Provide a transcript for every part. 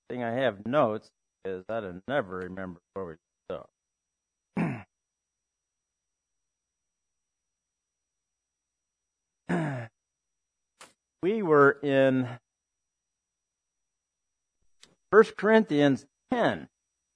thing I have notes is I'd have never remembered where we started. We were in 1 Corinthians 10,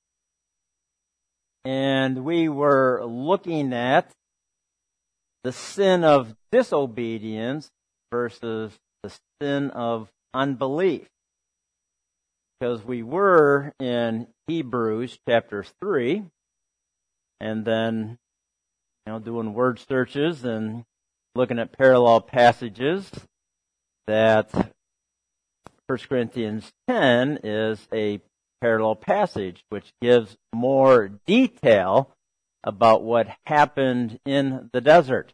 and we were looking at the sin of disobedience versus the sin of unbelief. Because we were in Hebrews chapter 3, and then, doing word searches and looking at parallel passages, that 1 Corinthians 10 is a parallel passage which gives more detail about what happened in the desert.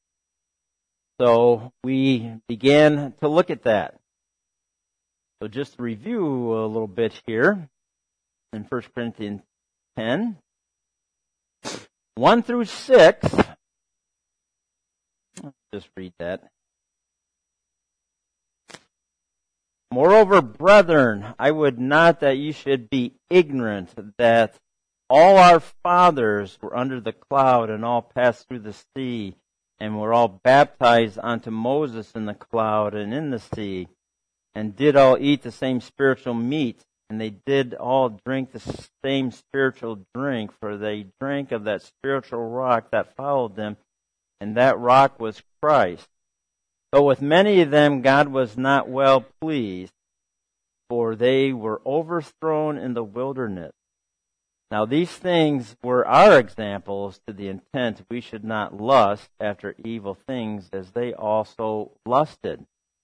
So we began to look at that. So just to review a little bit here in 1 Corinthians 10, 1 through 6. Let's just read that. Moreover, brethren, I would not that you should be ignorant that all our fathers were under the cloud and all passed through the sea and were all baptized unto Moses in the cloud and in the sea, and did all eat the same spiritual meat, and they did all drink the same spiritual drink, for they drank of that spiritual rock that followed them, and that rock was Christ. But with many of them God was not well pleased, for they were overthrown in the wilderness. Now these things were our examples, to the intent we should not lust after evil things as they also lusted.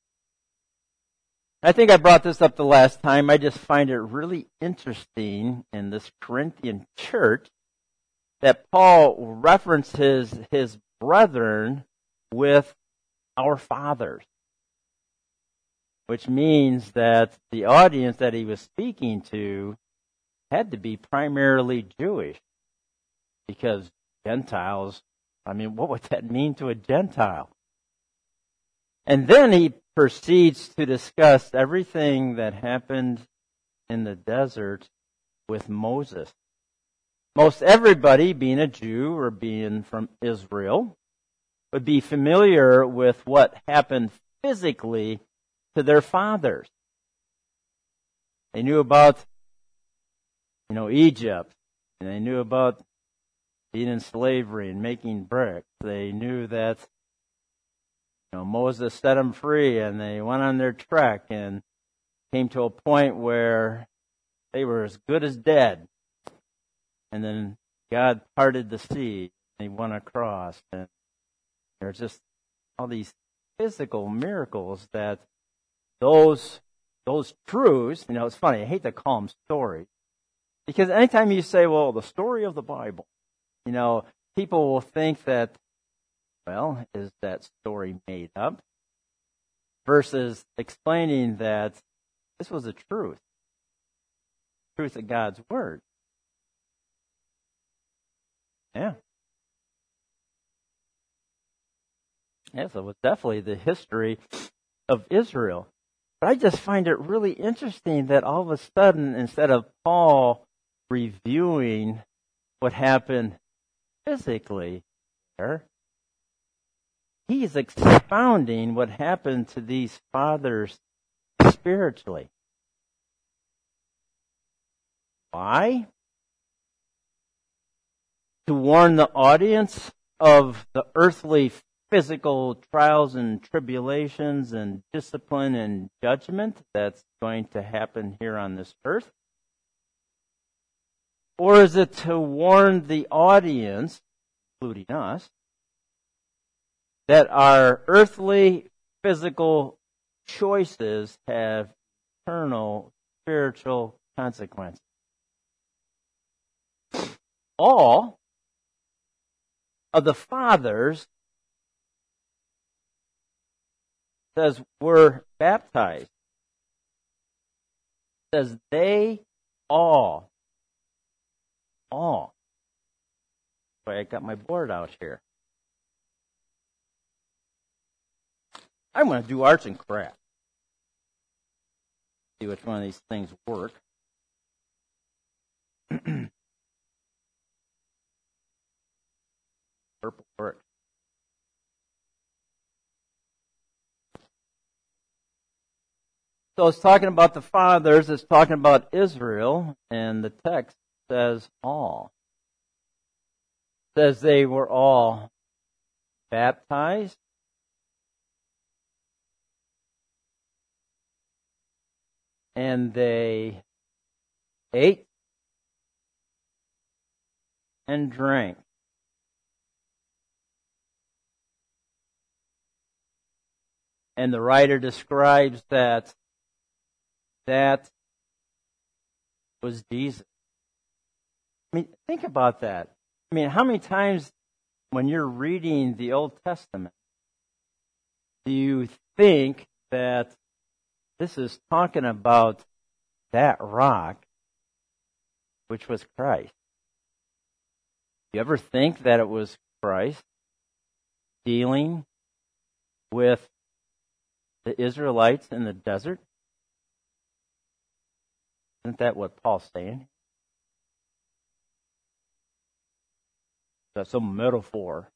I think I brought this up the last time. I just find it really interesting in this Corinthian church that Paul references his brethren with our fathers, which means that the audience that he was speaking to had to be primarily Jewish, because Gentiles, what would that mean to a Gentile? And then he proceeds to discuss everything that happened in the desert with Moses. Most everybody, being a Jew or being from Israel, would be familiar with what happened physically to their fathers. They knew about, Egypt, and they knew about being in slavery and making bricks. They knew that, Moses set them free, and they went on their trek and came to a point where they were as good as dead. And then God parted the sea, and they went across, and there's just all these physical miracles that those truths, it's funny, I hate to call them stories, because anytime you say, well, the story of the Bible, people will think that, well, is that story made up? Versus explaining that this was a truth of God's Word. Yeah. Yeah, so it was definitely the history of Israel. But I just find it really interesting that all of a sudden, instead of Paul reviewing what happened physically there, he's expounding what happened to these fathers spiritually. Why? To warn the audience of the earthly physical trials and tribulations and discipline and judgment that's going to happen here on this earth? Or is it to warn the audience, including us, that our earthly physical choices have eternal spiritual consequences? All of the fathers, says, were baptized. Says they all. Boy, I got my board out here. I'm going to do arts and crafts. See which one of these things work. Purple work. So it's talking about the fathers, it's talking about Israel, and the text says all. It says they were all baptized, and they ate and drank. And the writer describes that was Jesus. I mean, think about that. I mean, how many times when you're reading the Old Testament do you think that this is talking about that rock, which was Christ? You ever think that it was Christ dealing with the Israelites in the desert? Isn't that what Paul's saying? That's a metaphor.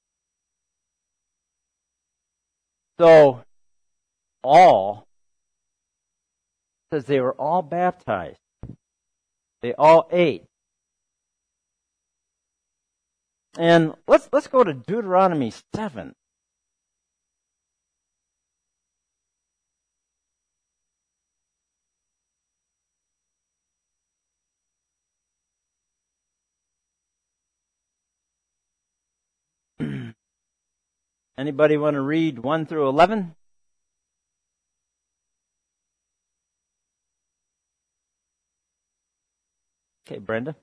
So, all says they were all baptized. They all ate. And let's go to Deuteronomy 7. Anybody want to read 1 through 11? Okay, Brenda.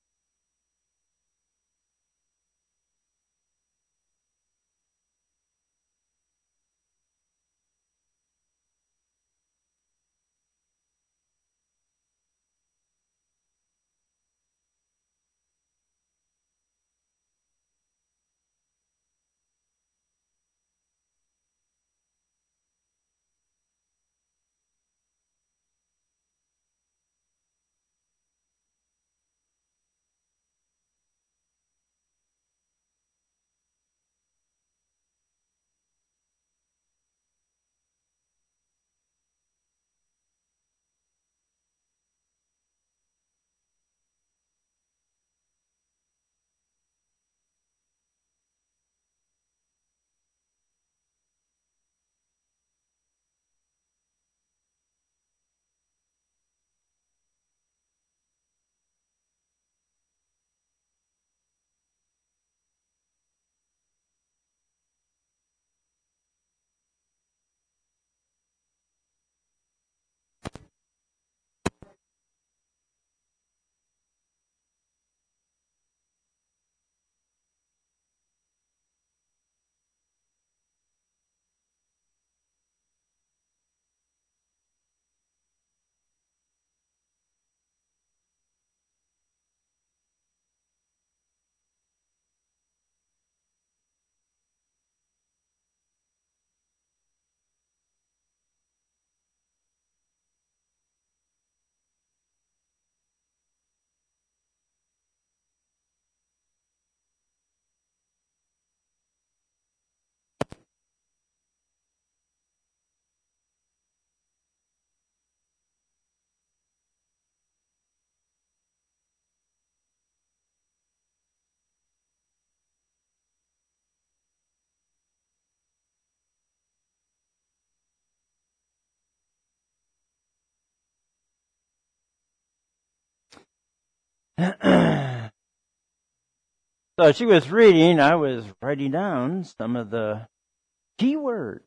So she was reading, I was writing down some of the key words.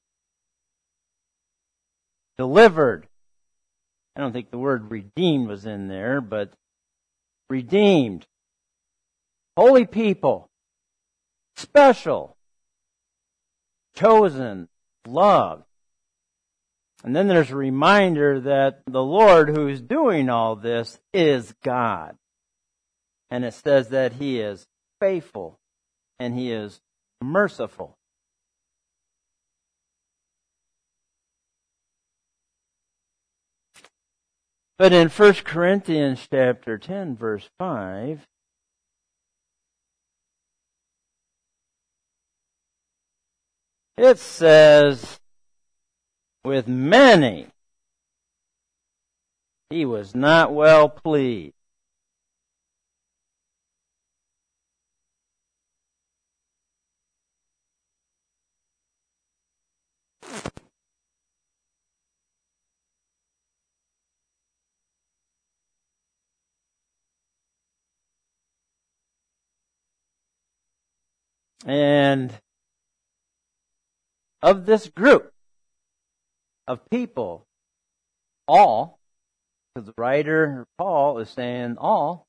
Delivered. I don't think the word redeemed was in there, but redeemed. Holy people. Special. Chosen. Loved. And then there's a reminder that the Lord who's doing all this is God. And it says that He is faithful and He is merciful. But in 1 Corinthians chapter 10, verse 5, it says, with many he was not well pleased. And of this group of people, all, because the writer Paul is saying all,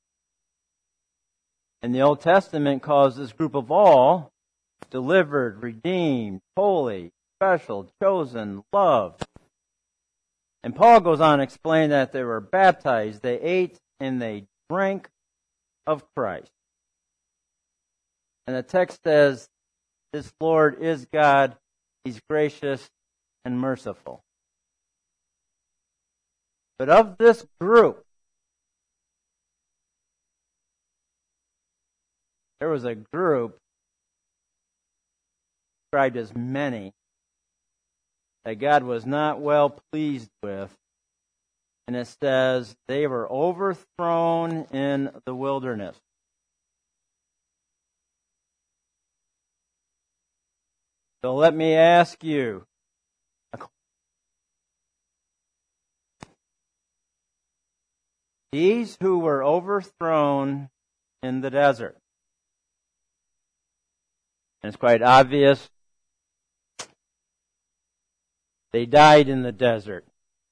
and the Old Testament calls this group of all delivered, redeemed, holy, special, chosen, loved. And Paul goes on to explain that they were baptized, they ate and they drank of Christ. And the text says, this Lord is God, He's gracious and merciful. But of this group, there was a group described as many that God was not well pleased with. And it says they were overthrown in the wilderness. So let me ask you, these who were overthrown in the desert, and it's quite obvious, they died in the desert.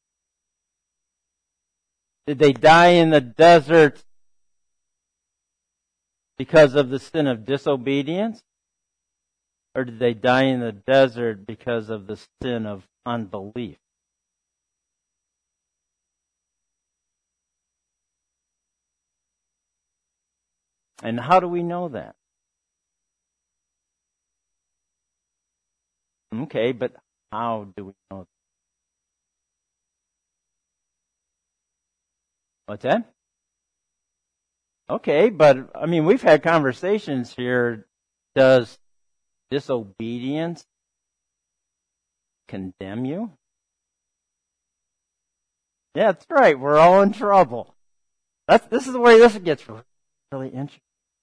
Did they die in the desert because of the sin of disobedience? Or did they die in the desert because of the sin of unbelief? And how do we know that? Okay, but how do we know that? What's that? Okay, but I mean, we've had conversations here. Does disobedience condemn you? Yeah, that's right. We're all in trouble. This is the way this gets really interesting.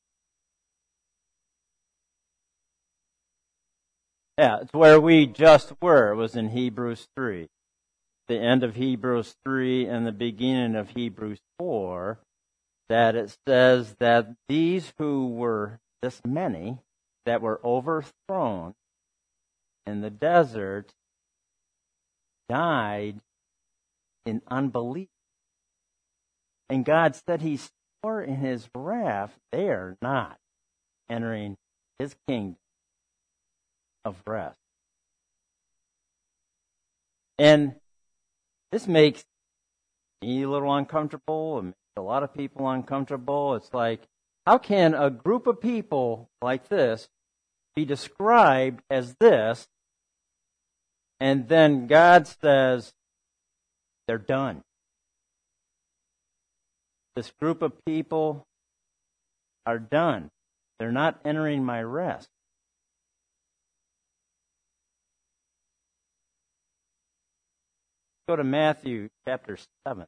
Yeah, it's where we just were. It was in Hebrews 3. The end of Hebrews 3 and the beginning of Hebrews 4, that it says that these who were, this many, that were overthrown in the desert died in unbelief. And God said He swore in His wrath, they are not entering His kingdom of rest. And this makes me a little uncomfortable. It makes a lot of people uncomfortable. It's like, how can a group of people like this be described as this, and then God says they're done? This group of people are done. They're not entering my rest. Go to Matthew chapter 7.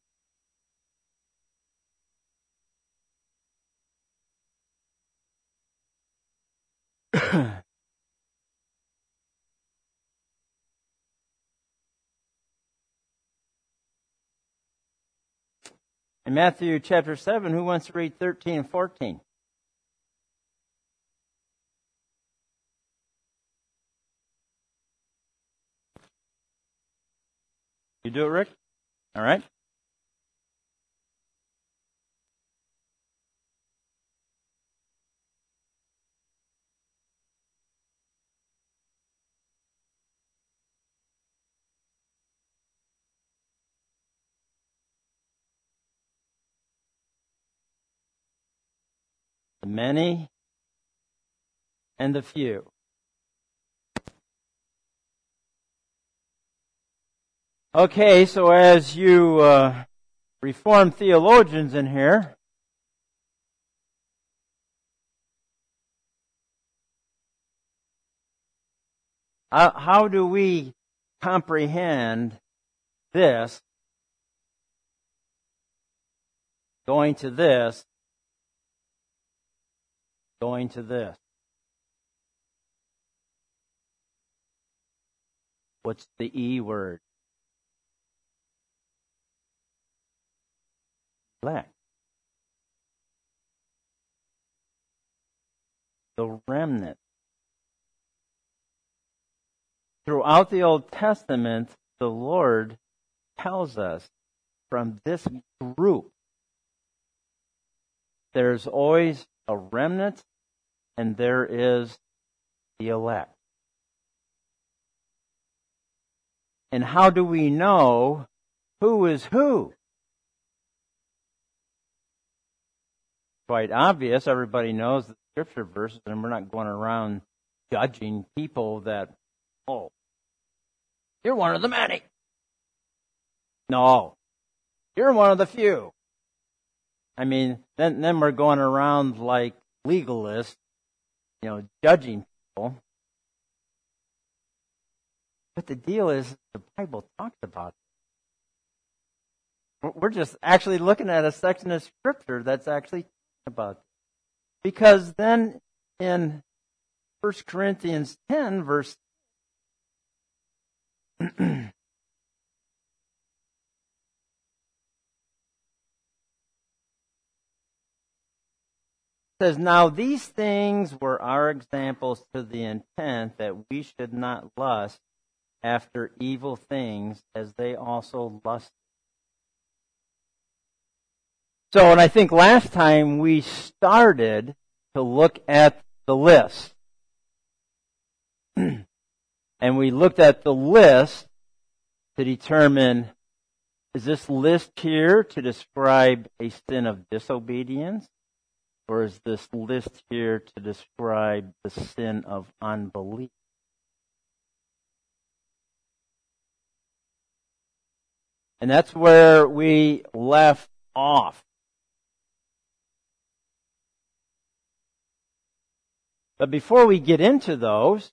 In Matthew chapter 7, who wants to read 13 and 14? You do it, Rick? All right. The many and the few. Okay, so as you Reformed theologians in here. How do we comprehend this, going to this, going to this? What's the E word? Elect. The remnant. Throughout the Old Testament, the Lord tells us from this group, there's always a remnant and there is the elect. And how do we know who is who? Quite obvious. Everybody knows the scripture verses, and we're not going around judging people that, oh, you're one of the many. No, you're one of the few. I mean, then we're going around like legalists, judging people. But the deal is, the Bible talks about it. We're just actually looking at a section of scripture that's actually talking about it. Because then in 1 Corinthians 10, verse says, now these things were our examples to the intent that we should not lust after evil things as they also lusted. So, and I think last time we started to look at the list. And we looked at the list to determine, is this list here to describe a sin of disobedience? Or is this list here to describe the sin of unbelief? And that's where we left off. But before we get into those,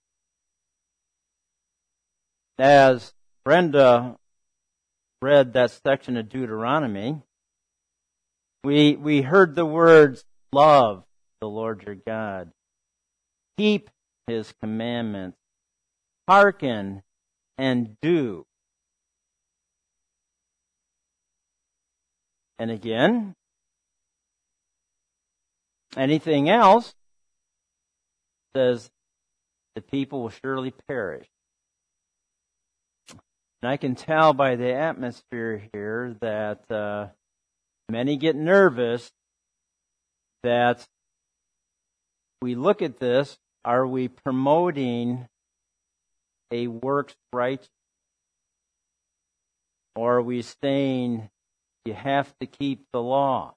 as Brenda read that section of Deuteronomy, we heard the words, love the Lord your God, keep His commandments, hearken and do. And again, anything else says the people will surely perish. And I can tell by the atmosphere here that many get nervous that we look at this, are we promoting a works righteousness? Or are we saying you have to keep the law?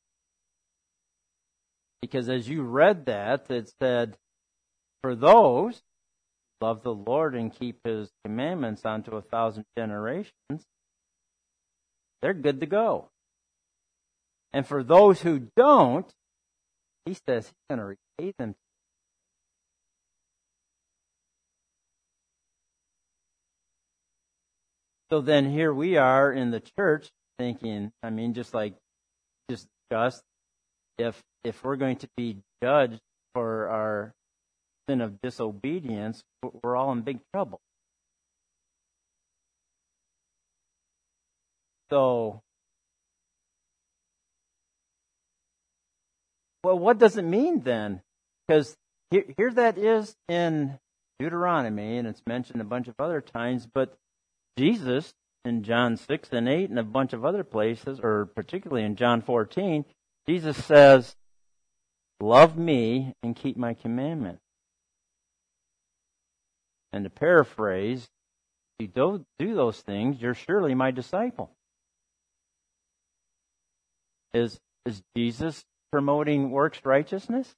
Because as you read that, it said, for those who love the Lord and keep His commandments unto 1,000 generations, they're good to go. And for those who don't, He says He's going to repay them. So then here we are in the church thinking, just discussed, if we're going to be judged for our sin of disobedience, we're all in big trouble. So, well, what does it mean then? Because here that is in Deuteronomy, and it's mentioned a bunch of other times, but Jesus in John 6 and 8 and a bunch of other places, or particularly in John 14, Jesus says, love me and keep my commandments. And to paraphrase, if you don't do those things, you're surely my disciple. Is Jesus promoting works righteousness?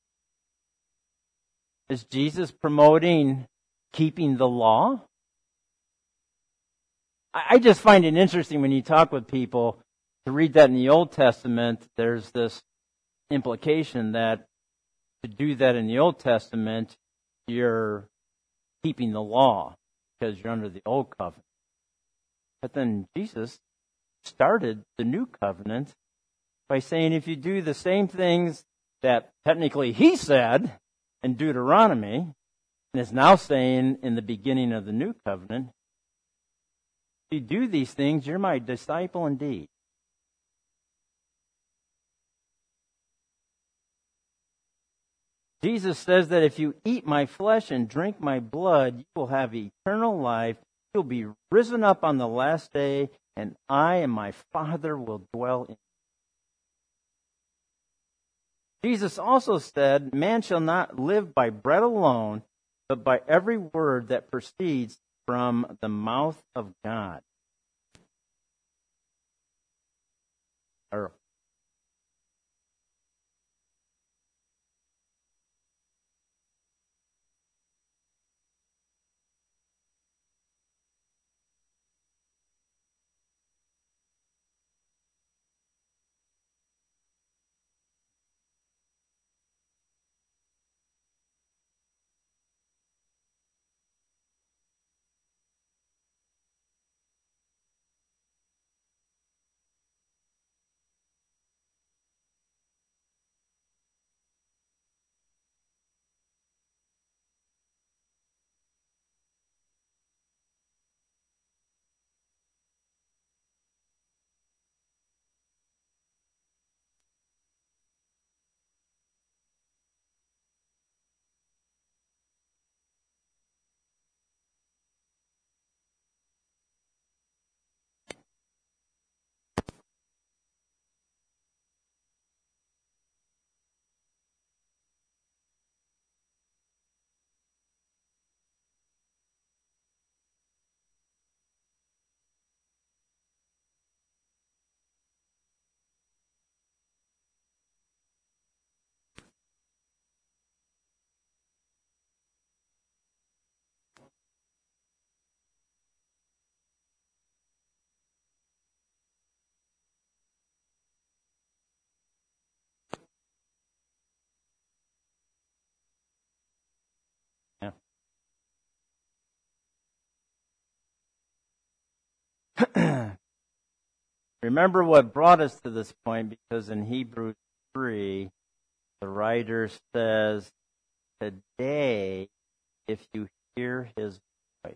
Is Jesus promoting keeping the law? I just find it interesting when you talk with people to read that in the Old Testament, there's this implication that to do that in the Old Testament, you're keeping the law because you're under the Old Covenant. But then Jesus started the New Covenant by saying if you do the same things that technically He said in Deuteronomy, and is now saying in the beginning of the New Covenant, if you do these things, you're my disciple indeed. Jesus says that if you eat my flesh and drink my blood, you will have eternal life. You'll be risen up on the last day, and I and my Father will dwell in you. Jesus also said, man shall not live by bread alone, but by every word that proceeds from the mouth of God. Remember what brought us to this point, because in Hebrews 3, the writer says, today, if you hear His voice.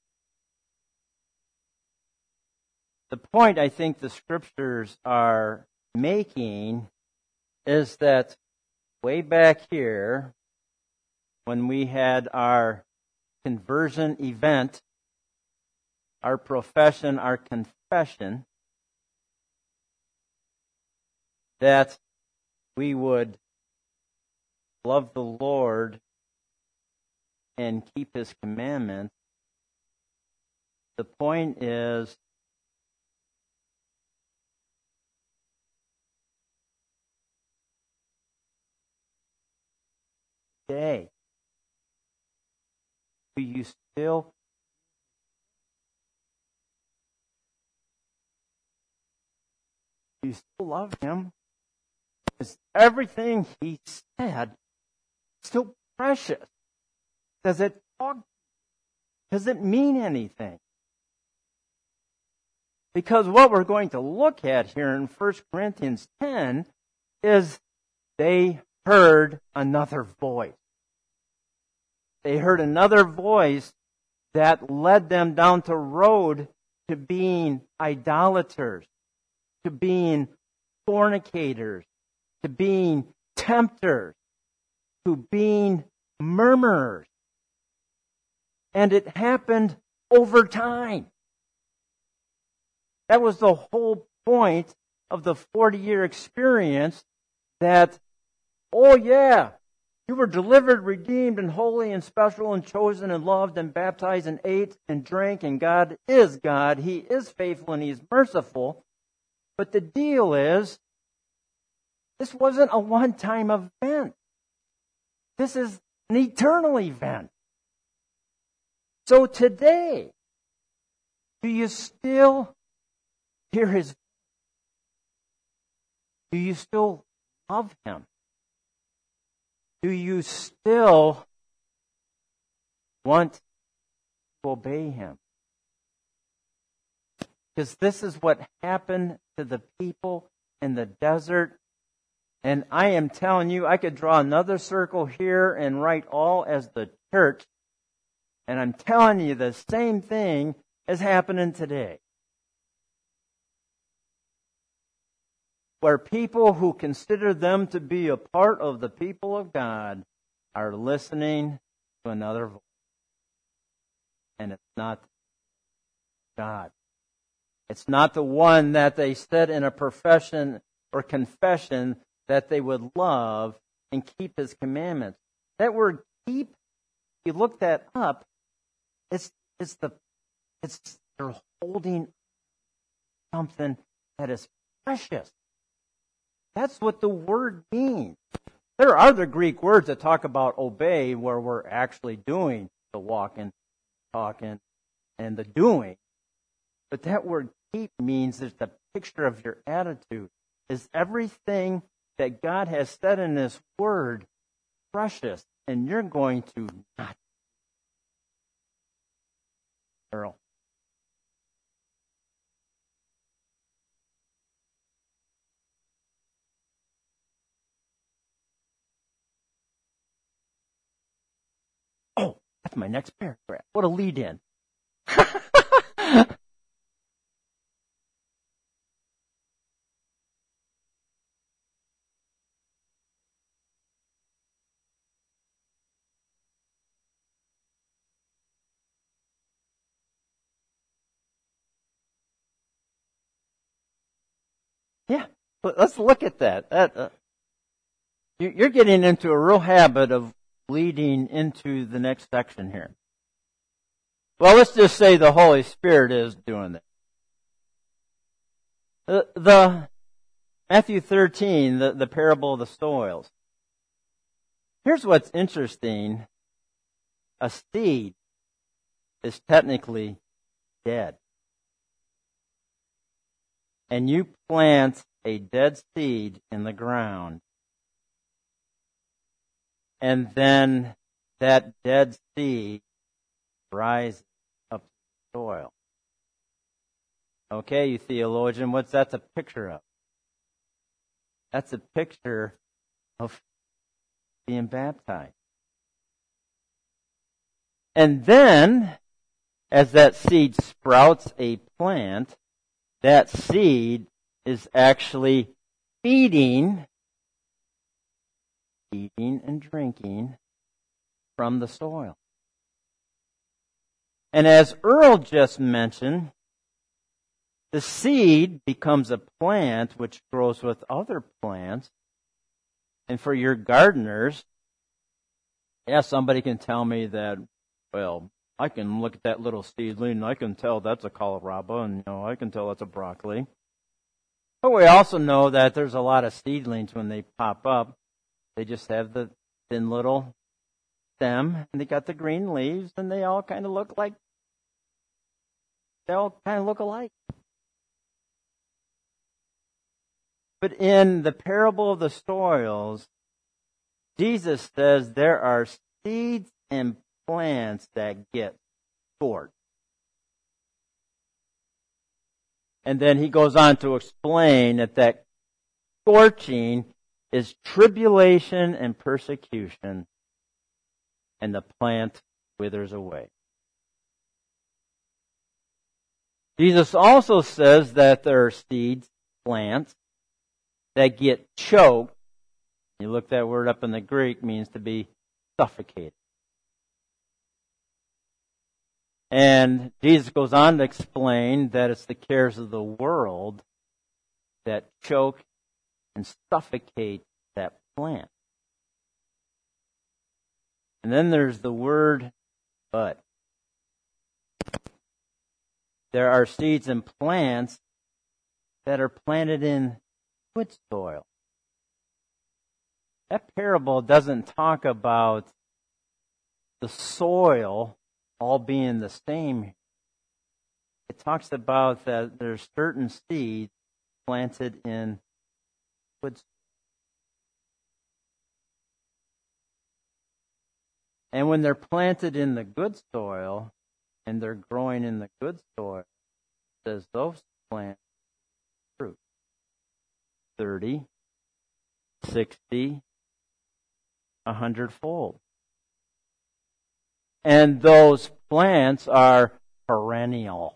The point I think the Scriptures are making is that way back here, when we had our conversion event, our profession, our confession, that we would love the Lord and keep His commandments. The point is, today, do you still love Him? Is everything He said still precious? Does it talk? Does it mean anything? Because what we're going to look at here in 1 Corinthians 10 is they heard another voice. They heard another voice that led them down the road to being idolaters, to being fornicators, to being tempters, to being murmurers. And it happened over time. That was the whole point of the 40-year experience, that, oh yeah, you were delivered, redeemed, and holy, and special, and chosen, and loved, and baptized, and ate, and drank, and God is God. He is faithful, and He is merciful. But the deal is, this wasn't a one-time event. This is an eternal event. So today, do you still hear His voice? Do you still love Him? Do you still want to obey Him? Because this is what happened to the people in the desert. And I am telling you, I could draw another circle here and write all as the church. And I'm telling you, the same thing is happening today. Where people who consider them to be a part of the people of God are listening to another voice. And it's not God. It's not the one that they said in a profession or confession that they would love and keep His commandments. That word keep, if you look that up, they're holding something that is precious. That's what the word means. There are other Greek words that talk about obey, where we're actually doing the walking, talking, and the doing. But that word keep means there's the picture of your attitude. Is everything that God has said in His word precious, and you're going to not. Earl. Oh, that's my next paragraph. What a lead in. Yeah, but let's look at that. You're getting into a real habit of leading into the next section here. Well, let's just say the Holy Spirit is doing that. The Matthew 13, the parable of the soils. Here's what's interesting. A seed is technically dead. And you plant a dead seed in the ground, and then that dead seed rises up to the soil. Okay, you theologian, what's that a picture of? That's a picture of being baptized. And then, as that seed sprouts a plant, that seed is actually feeding and drinking from the soil. And as Earl just mentioned, the seed becomes a plant which grows with other plants. And for your gardeners, somebody can tell me that, well, I can look at that little seedling and I can tell that's a kohlrabi, and I can tell that's a broccoli. But we also know that there's a lot of seedlings when they pop up. They just have the thin little stem, and they got the green leaves, and they all kind of look alike. But in the parable of the soils, Jesus says there are seeds and plants that get scorched. And then he goes on to explain that scorching is tribulation and persecution, and the plant withers away. Jesus also says that there are seeds, plants, that get choked. You look that word up in the Greek, means to be suffocated. And Jesus goes on to explain that it's the cares of the world that choke and suffocate that plant. And then there's the word but. There are seeds and plants that are planted in good soil. That parable doesn't talk about the soil all being the same. It talks about that there's certain seeds planted in good soil. And when they're planted in the good soil and they're growing in the good soil, it says those plants fruit 30, 60, 100-fold. And those plants are perennial.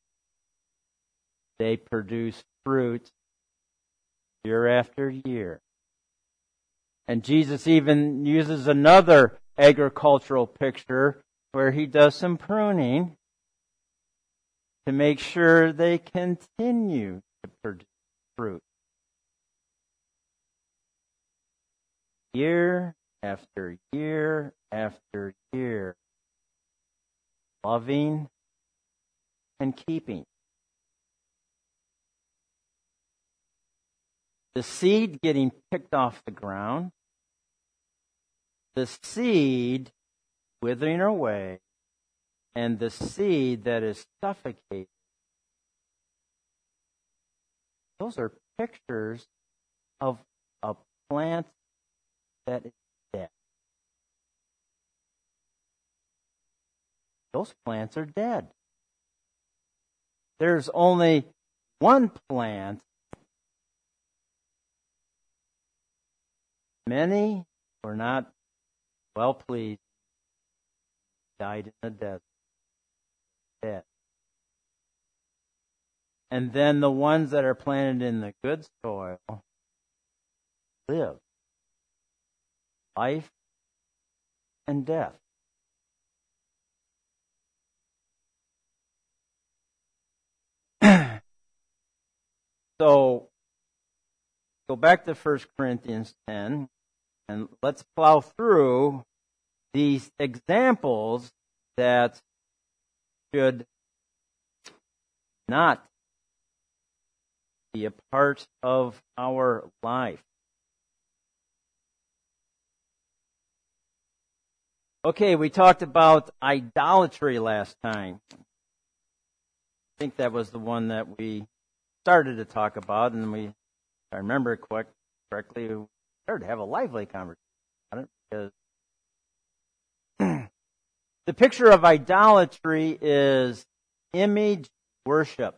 They produce fruit year after year. And Jesus even uses another agricultural picture where he does some pruning to make sure they continue to produce fruit. Year after year after year. Loving and keeping. The seed getting picked off the ground. The seed withering away. And the seed that is suffocated. Those are pictures of a plant that is dead. Those plants are dead. There's only one plant. Many were not well pleased, died in the desert, dead. And then the ones that are planted in the good soil live. Life and death. So, go back to 1 Corinthians 10, and let's plow through these examples that should not be a part of our life. Okay, we talked about idolatry last time. I think that was the one that we started to talk about, and if I remember correctly, we started to have a lively conversation on it because the picture of idolatry is image worship.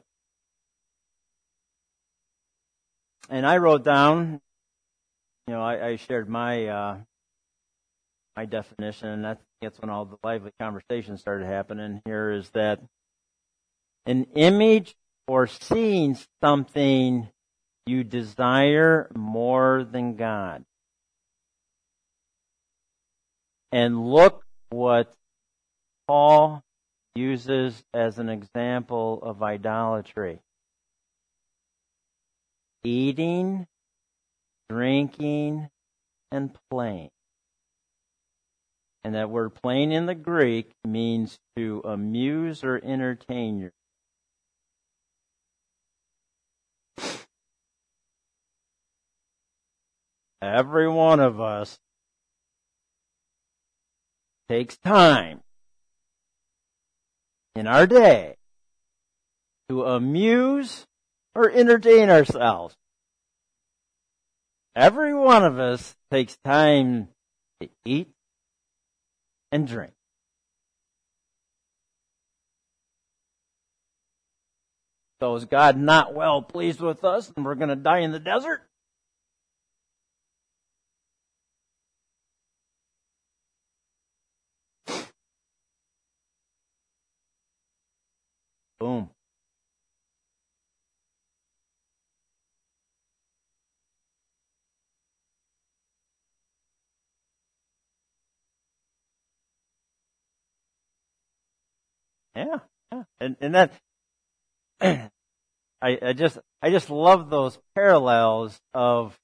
And I wrote down, I shared my definition, and that's when all the lively conversations started happening here, is that an image or seeing something you desire more than God. And look what Paul uses as an example of idolatry. Eating, drinking, and playing. And that word playing in the Greek means to amuse or entertain yourself. Every one of us takes time in our day to amuse or entertain ourselves. Every one of us takes time to eat and drink. So is God not well pleased with us and we're going to die in the desert? Boom. Yeah. And that I just love those parallels of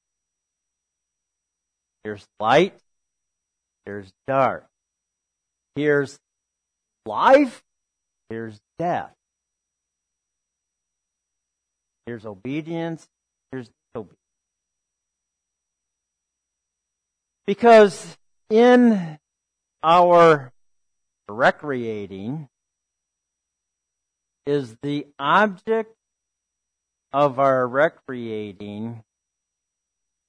here's light, here's dark. Here's life, here's death. Here's obedience, here's disobedience. Because in our recreating is the object of our recreating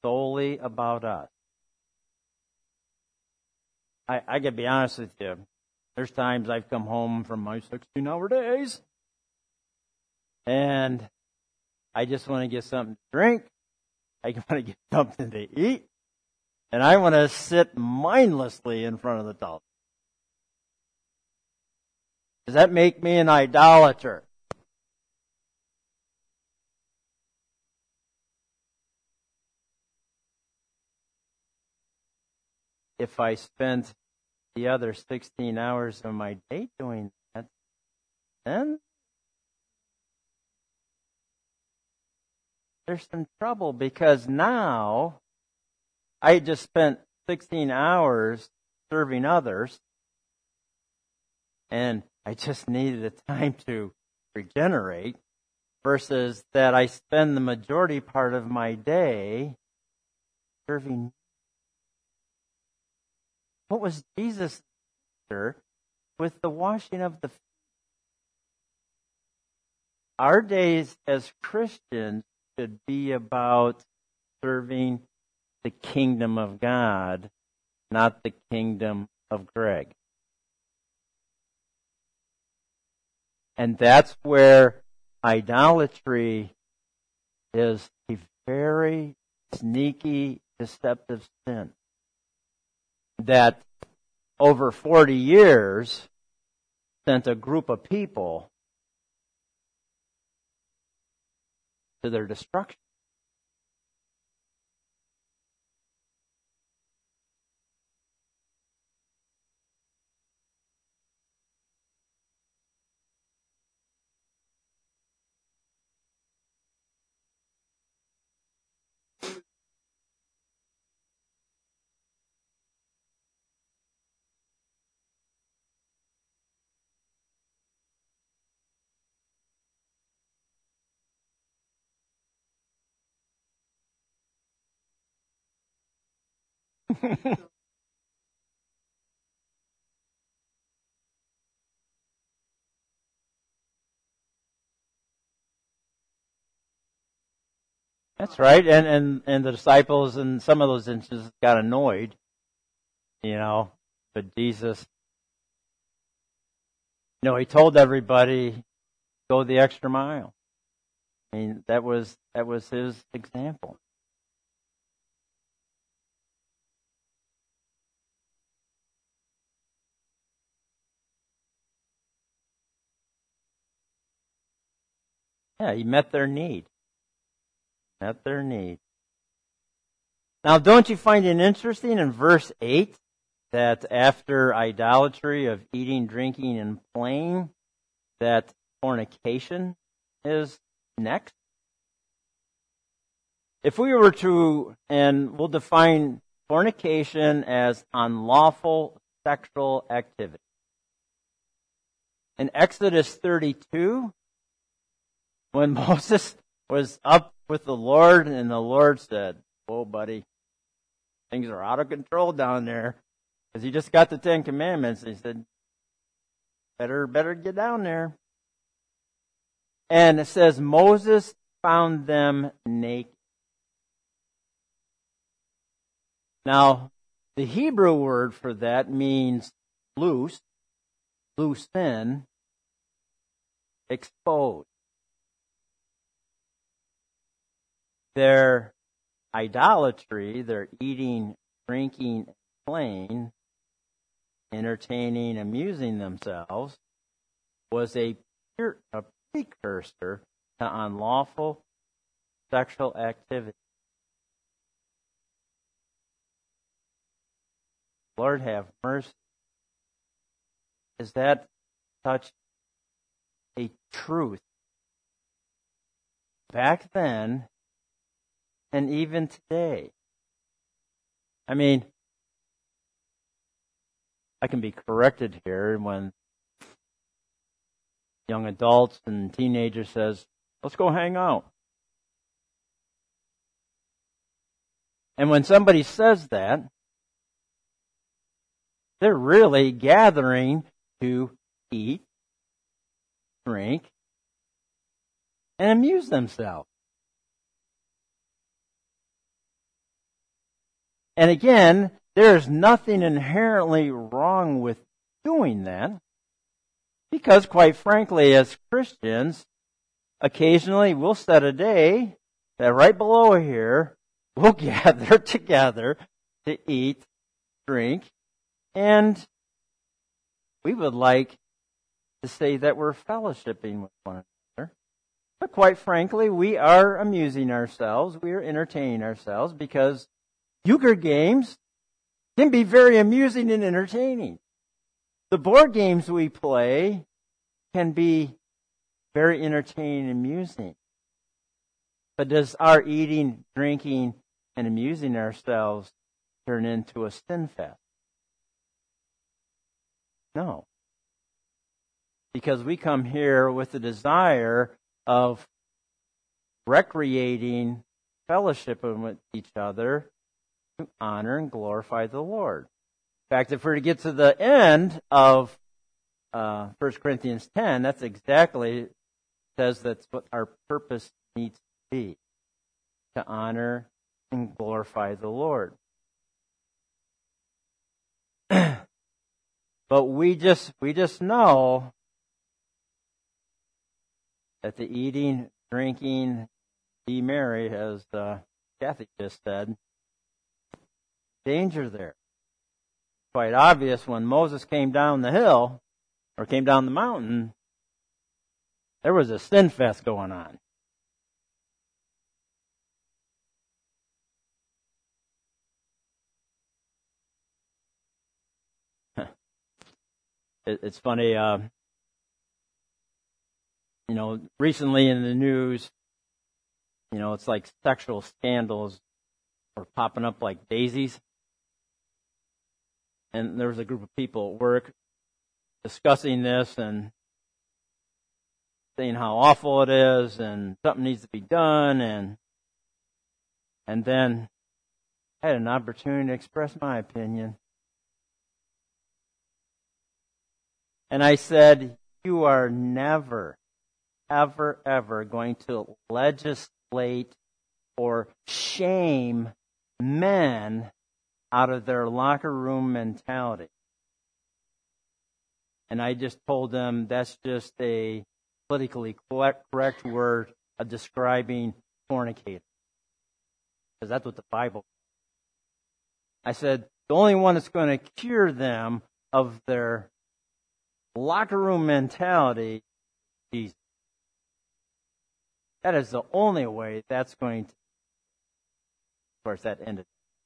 solely about us. I gotta be honest with you. There's times I've come home from my 16-hour days, and I just want to get something to drink. I want to get something to eat. And I want to sit mindlessly in front of the television. Does that make me an idolater? If I spent the other 16 hours of my day doing that, then there's some trouble, because now I just spent 16 hours serving others, and I just needed a time to regenerate, versus that I spend the majority part of my day serving. What was Jesus' answer with the washing of the feet? Our days as Christians should be about serving the kingdom of God, not the kingdom of Greg. And that's where idolatry is a very sneaky, deceptive sin that over 40 years sent a group of people to their destruction. That's right. And the disciples in some of those instances got annoyed, but Jesus, he told everybody, go the extra mile. I mean, that was his example. Yeah, he met their need. Met their need. Now, don't you find it interesting in verse 8 that after idolatry of eating, drinking, and playing, that fornication is next? If we were to, and we'll define fornication as unlawful sexual activity. In Exodus 32, when Moses was up with the Lord, and the Lord said, "Whoa, buddy, things are out of control down there," because he just got the 10 Commandments. He said, better get down there. And it says, Moses found them naked. Now, the Hebrew word for that means loose, loosen, exposed. Their idolatry, their eating, drinking, playing, entertaining, amusing themselves, was a precursor to unlawful sexual activity. Lord have mercy. Is that such a truth back then and even today? I mean, I can be corrected here when young adults and teenagers says, "Let's go hang out." And when somebody says that, they're really gathering to eat, drink, and amuse themselves. And again, there's nothing inherently wrong with doing that, because quite frankly, as Christians, occasionally we'll set a day that right below here, we'll gather together to eat, drink, and we would like to say that we're fellowshipping with one another. But quite frankly, we are amusing ourselves, we are entertaining ourselves, because euchre games can be very amusing and entertaining. The board games we play can be very entertaining and amusing. But does our eating, drinking, and amusing ourselves turn into a sin fest? No. Because we come here with the desire of recreating, fellowshipping with each other to honor and glorify the Lord. In fact, if we're to get to the end of 1 Corinthians 10, that's exactly, says that's what our purpose needs to be, to honor and glorify the Lord. But we just know that the eating, drinking, be merry, as Kathy just said, danger there. Quite obvious when Moses came down the hill, or came down the mountain, there was a sin fest going on. It's funny, recently in the news, it's like sexual scandals are popping up like daisies. And there was a group of people at work discussing this and saying how awful it is and something needs to be done. And then I had an opportunity to express my opinion. And I said, you are never, ever, ever going to legislate or shame men out of their locker room mentality. And I just told them that's just a politically correct word of describing fornicator. Because that's what the Bible. I said, the only one that's going to cure them of their locker room mentality is Jesus. That is the only way that's going to. Of course, that ended.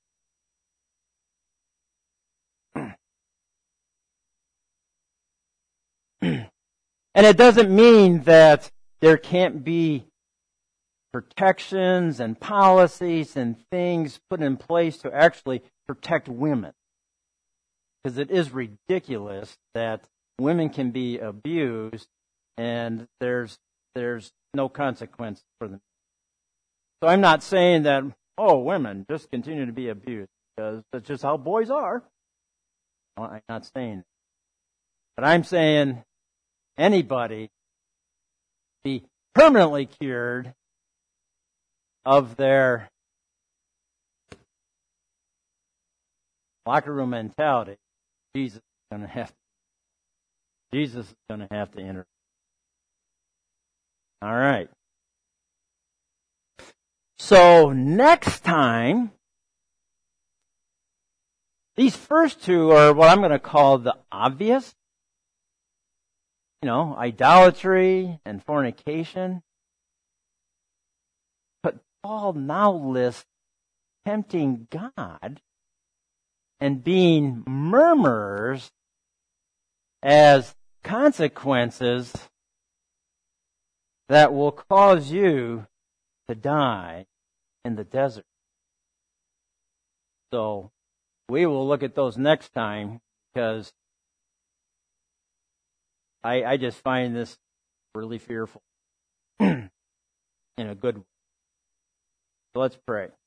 And it doesn't mean that there can't be protections and policies and things put in place to actually protect women. Because it is ridiculous that women can be abused and there's no consequence for them. So I'm not saying that, women just continue to be abused because that's just how boys are. Well, I'm not saying that. But I'm saying anybody be permanently cured of their locker room mentality. Jesus is going to have to enter. All right. So next time, these first two are what I'm going to call the obvious. Idolatry and fornication. But Paul now lists tempting God and being murmurers as consequences that will cause you to die in the desert. So we will look at those next time, because I just find this really fearful in a good way. So let's pray.